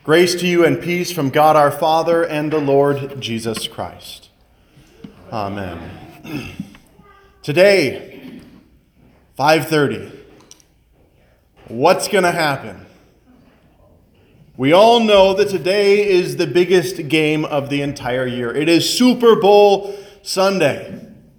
Grace to you and peace from God our Father and the Lord Jesus Christ. Amen. Today, 5:30. What's going to happen? We all know that today is the biggest game of the entire year. It is Super Bowl Sunday.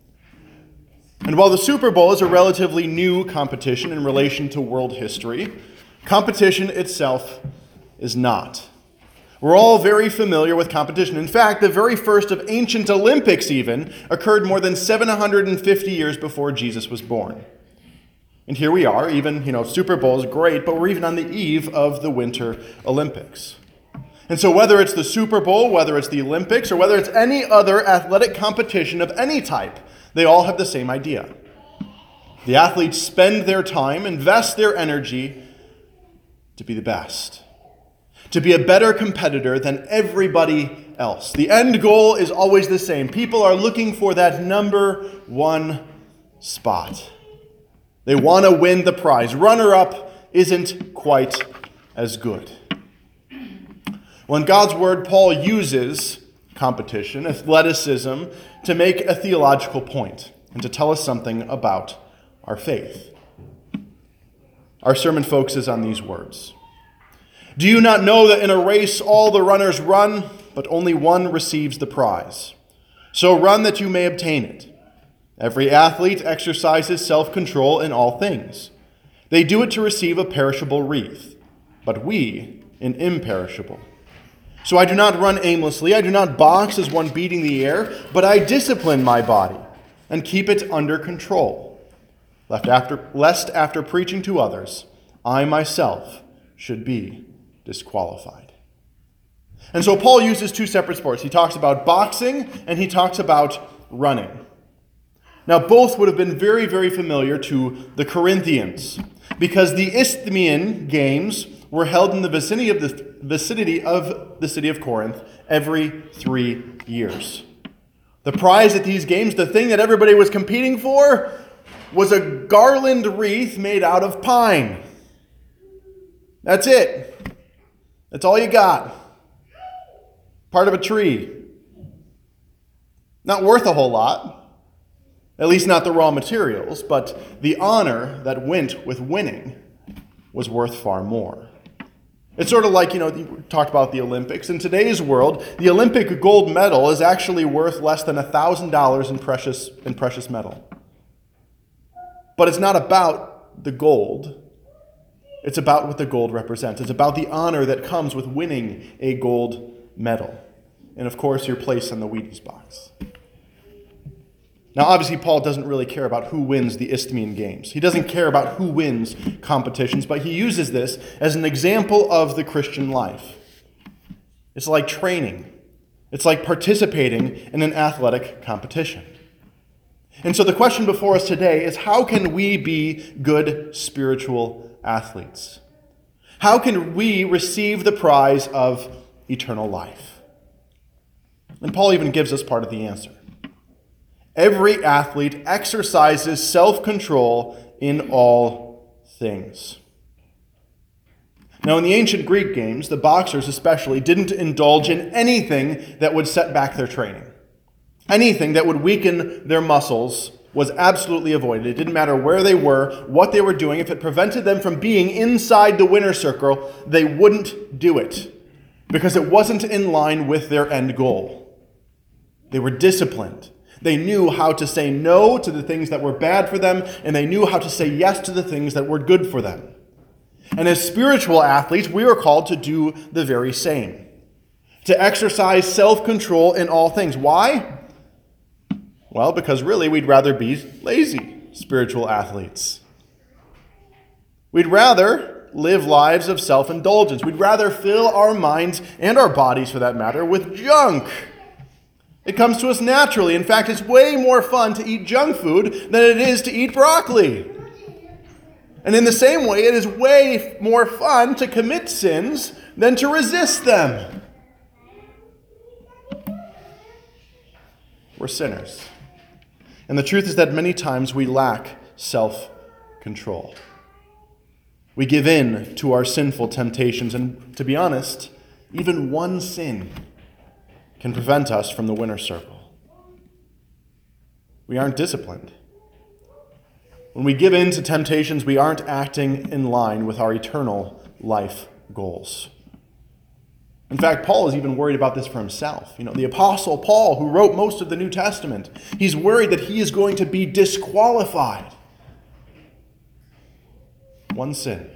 And while the Super Bowl is a relatively new competition in relation to world history, competition itself is not. We're all very familiar with competition. In fact, the very first of ancient Olympics even occurred more than 750 years before Jesus was born. And here we are, even, Super Bowl is great, but we're even on the eve of the Winter Olympics. And so whether it's the Super Bowl, whether it's the Olympics, or whether it's any other athletic competition of any type, they all have the same idea. The athletes spend their time, invest their energy to be the best, to be a better competitor than everybody else. The end goal is always the same. People are looking for that number one spot. They want to win the prize. Runner-up isn't quite as good. Well, in God's word, Paul uses competition, athleticism, to make a theological point and to tell us something about our faith. Our sermon focuses on these words. Do you not know that in a race all the runners run, but only one receives the prize? So run that you may obtain it. Every athlete exercises self-control in all things. They do it to receive a perishable wreath, but we an imperishable. So I do not run aimlessly, I do not box as one beating the air, but I discipline my body and keep it under control, lest after preaching to others, I myself should be disqualified. And so Paul uses two separate sports. He talks about boxing and he talks about running. Now both would have been very, very familiar to the Corinthians because the Isthmian Games were held in the vicinity of the city of Corinth every 3 years. The prize at these games, the thing that everybody was competing for, was a garland wreath made out of pine. That's it. That's all you got. Part of a tree. Not worth a whole lot. At least not the raw materials, but the honor that went with winning was worth far more. It's sort of like, you talked about the Olympics. In today's world, the Olympic gold medal is actually worth less than $1,000 in precious metal. But it's not about the gold. It's about what the gold represents. It's about the honor that comes with winning a gold medal. And of course, your place on the Wheaties box. Now, obviously, Paul doesn't really care about who wins the Isthmian Games. He doesn't care about who wins competitions, but he uses this as an example of the Christian life. It's like training. It's like participating in an athletic competition. And so the question before us today is, how can we be good spiritual athletes? How can we receive the prize of eternal life? And Paul even gives us part of the answer. Every athlete exercises self-control in all things. Now, in the ancient Greek games, the boxers especially didn't indulge in anything that would set back their training. Anything that would weaken their muscles was absolutely avoided. It didn't matter where they were, what they were doing. If it prevented them from being inside the winner's circle, they wouldn't do it because it wasn't in line with their end goal. They were disciplined. They knew how to say no to the things that were bad for them, and they knew how to say yes to the things that were good for them. And as spiritual athletes, we are called to do the very same. To exercise self-control in all things. Why? Well, because really we'd rather be lazy spiritual athletes. We'd rather live lives of self-indulgence. We'd rather fill our minds, and our bodies for that matter, with junk. It comes to us naturally. In fact, it's way more fun to eat junk food than it is to eat broccoli. And in the same way, it is way more fun to commit sins than to resist them. We're sinners. And the truth is that many times we lack self-control. We give in to our sinful temptations, and to be honest, even one sin, can prevent us from the winner's circle. We aren't disciplined. When we give in to temptations, we aren't acting in line with our eternal life goals. In fact, Paul is even worried about this for himself. The Apostle Paul, who wrote most of the New Testament, he's worried that he is going to be disqualified. One sin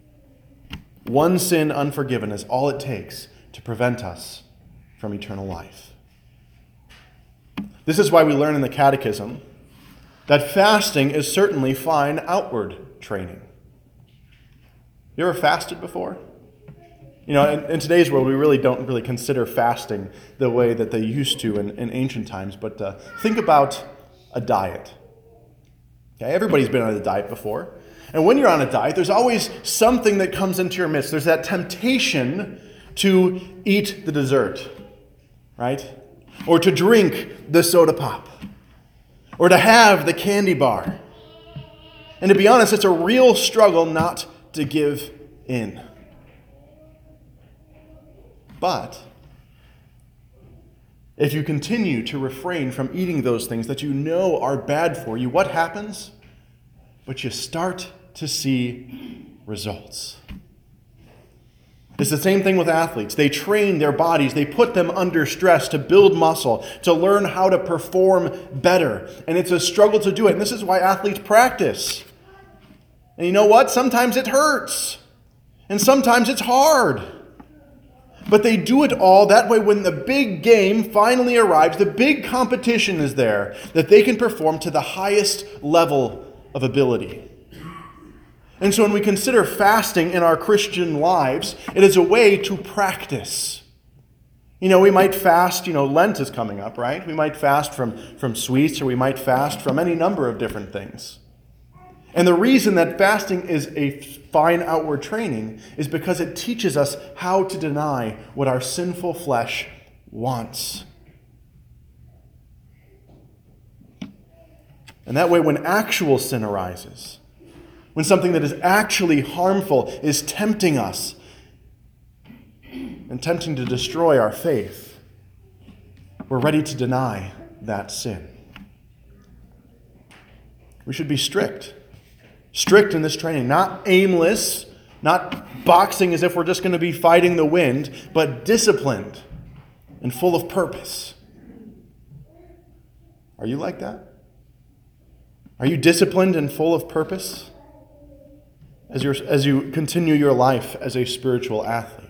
unforgiven is all it takes to prevent us from eternal life. This is why we learn in the Catechism that fasting is certainly fine outward training. You ever fasted before? In today's world, we really don't consider fasting the way that they used to in ancient times. But think about a diet. Okay, everybody's been on a diet before. And when you're on a diet, there's always something that comes into your midst. There's that temptation to eat the dessert, right? Or to drink the soda pop. Or to have the candy bar. And to be honest, it's a real struggle not to give in. But if you continue to refrain from eating those things that you know are bad for you, what happens? But you start to see results. It's the same thing with athletes. They train their bodies. They put them under stress to build muscle, to learn how to perform better. And it's a struggle to do it. And this is why athletes practice. And you know what? Sometimes it hurts. And sometimes it's hard. But they do it all that way when the big game finally arrives, the big competition is there, that they can perform to the highest level of ability. And so when we consider fasting in our Christian lives, it is a way to practice. We might fast, Lent is coming up, right? We might fast from sweets, or we might fast from any number of different things. And the reason that fasting is a fine outward training is because it teaches us how to deny what our sinful flesh wants. And that way, when actual sin arises, when something that is actually harmful is tempting us and tempting to destroy our faith, we're ready to deny that sin. We should be strict. Strict in this training, not aimless, not boxing as if we're just going to be fighting the wind, but disciplined and full of purpose. Are you like that? Are you disciplined and full of purpose as you continue your life as a spiritual athlete?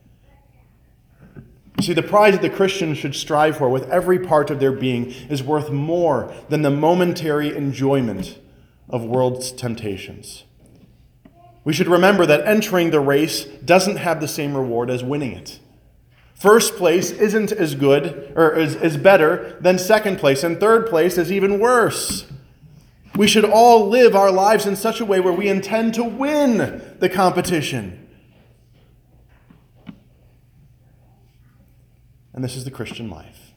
You see, the prize that the Christian should strive for with every part of their being is worth more than the momentary enjoyment of world's temptations. We should remember that entering the race doesn't have the same reward as winning it. First place isn't as good or is better than second place, and third place is even worse. We should all live our lives in such a way where we intend to win the competition. And this is the Christian life.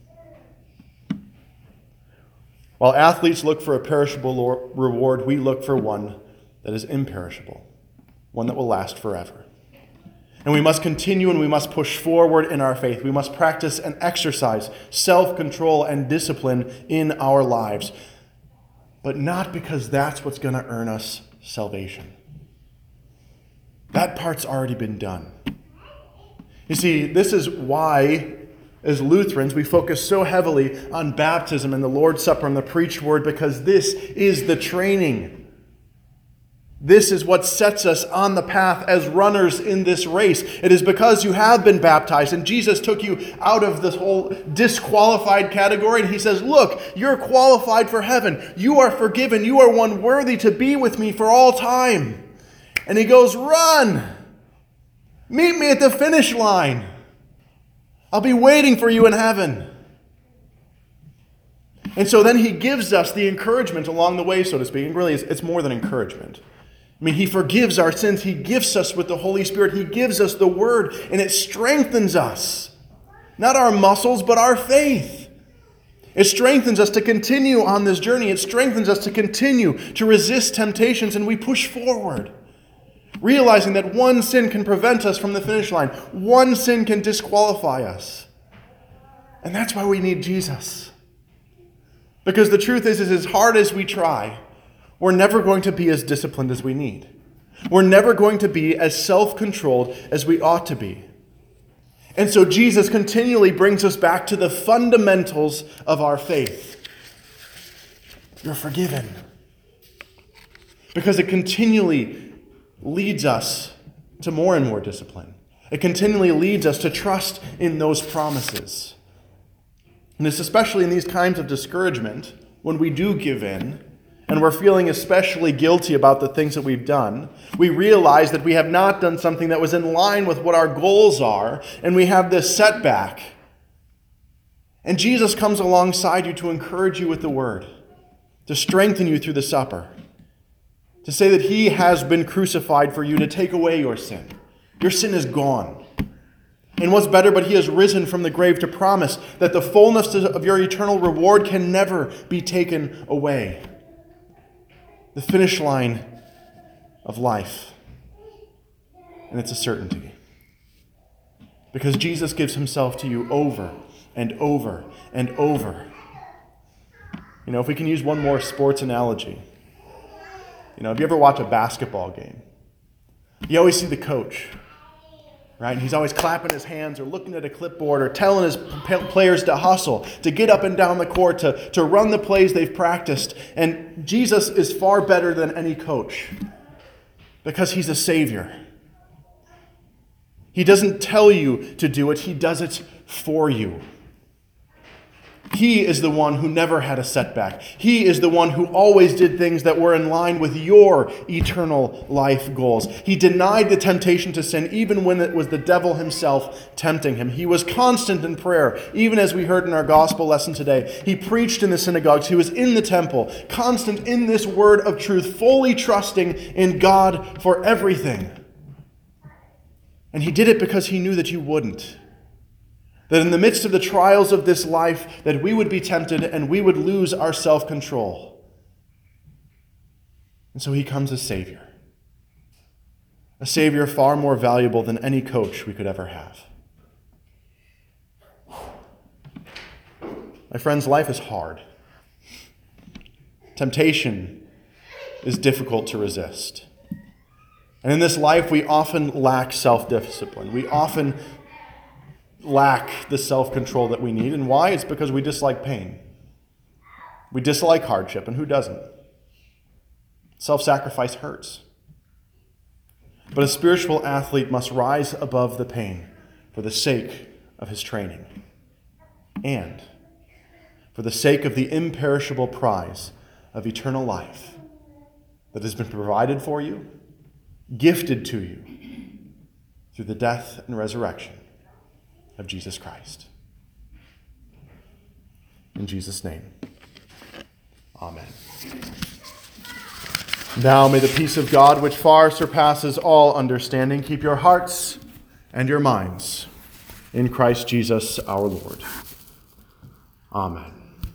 While athletes look for a perishable reward, we look for one that is imperishable, one that will last forever. And we must continue and we must push forward in our faith. We must practice and exercise self-control and discipline in our lives, but not because that's what's going to earn us salvation. That part's already been done. You see, this is why, as Lutherans, we focus so heavily on baptism and the Lord's Supper and the preached word, because this is the training. This is what sets us on the path as runners in this race. It is because you have been baptized and Jesus took you out of this whole disqualified category and he says, look, you're qualified for heaven. You are forgiven. You are one worthy to be with me for all time. And he goes, run. Meet me at the finish line. I'll be waiting for you in heaven. And so then he gives us the encouragement along the way, so to speak. And really, it's more than encouragement. I mean, he forgives our sins. He gifts us with the Holy Spirit. He gives us the Word, and it strengthens us. Not our muscles, but our faith. It strengthens us to continue on this journey. It strengthens us to continue to resist temptations, and we push forward. realizing that one sin can prevent us from the finish line. One sin can disqualify us. And that's why we need Jesus. Because the truth is as hard as we try, we're never going to be as disciplined as we need. We're never going to be as self-controlled as we ought to be. And so Jesus continually brings us back to the fundamentals of our faith. You're forgiven. Because it continually leads us to more and more discipline. It continually leads us to trust in those promises. And it's especially in these times of discouragement, when we do give in, and we're feeling especially guilty about the things that we've done, we realize that we have not done something that was in line with what our goals are, and we have this setback. And Jesus comes alongside you to encourage you with the word, to strengthen you through the supper, to say that he has been crucified for you to take away your sin. Your sin is gone. And what's better, but he has risen from the grave to promise that the fullness of your eternal reward can never be taken away. The finish line of life. And it's a certainty. Because Jesus gives himself to you over and over and over. You know, if we can use one more sports analogy. You know, if you ever watch a basketball game, you always see the coach, right? And he's always clapping his hands or looking at a clipboard or telling his players to hustle, to get up and down the court, to run the plays they've practiced. And Jesus is far better than any coach because he's a Savior. He doesn't tell you to do it, he does it for you. He is the one who never had a setback. He is the one who always did things that were in line with your eternal life goals. He denied the temptation to sin even when it was the devil himself tempting him. He was constant in prayer, even as we heard in our gospel lesson today. He preached in the synagogues. He was in the temple, constant in this word of truth, fully trusting in God for everything. And he did it because he knew that you wouldn't. That in the midst of the trials of this life, that we would be tempted and we would lose our self-control. And so he comes as Savior. A Savior far more valuable than any coach we could ever have. My friends, life is hard. Temptation is difficult to resist. And in this life, we often lack self-discipline. We often lack the self-control that we need. And why? It's because we dislike pain. We dislike hardship, and who doesn't? Self-sacrifice hurts. But a spiritual athlete must rise above the pain for the sake of his training and for the sake of the imperishable prize of eternal life that has been provided for you, gifted to you through the death and resurrection of Jesus Christ. In Jesus' name, amen. Now may the peace of God, which far surpasses all understanding, keep your hearts and your minds in Christ Jesus our Lord. Amen.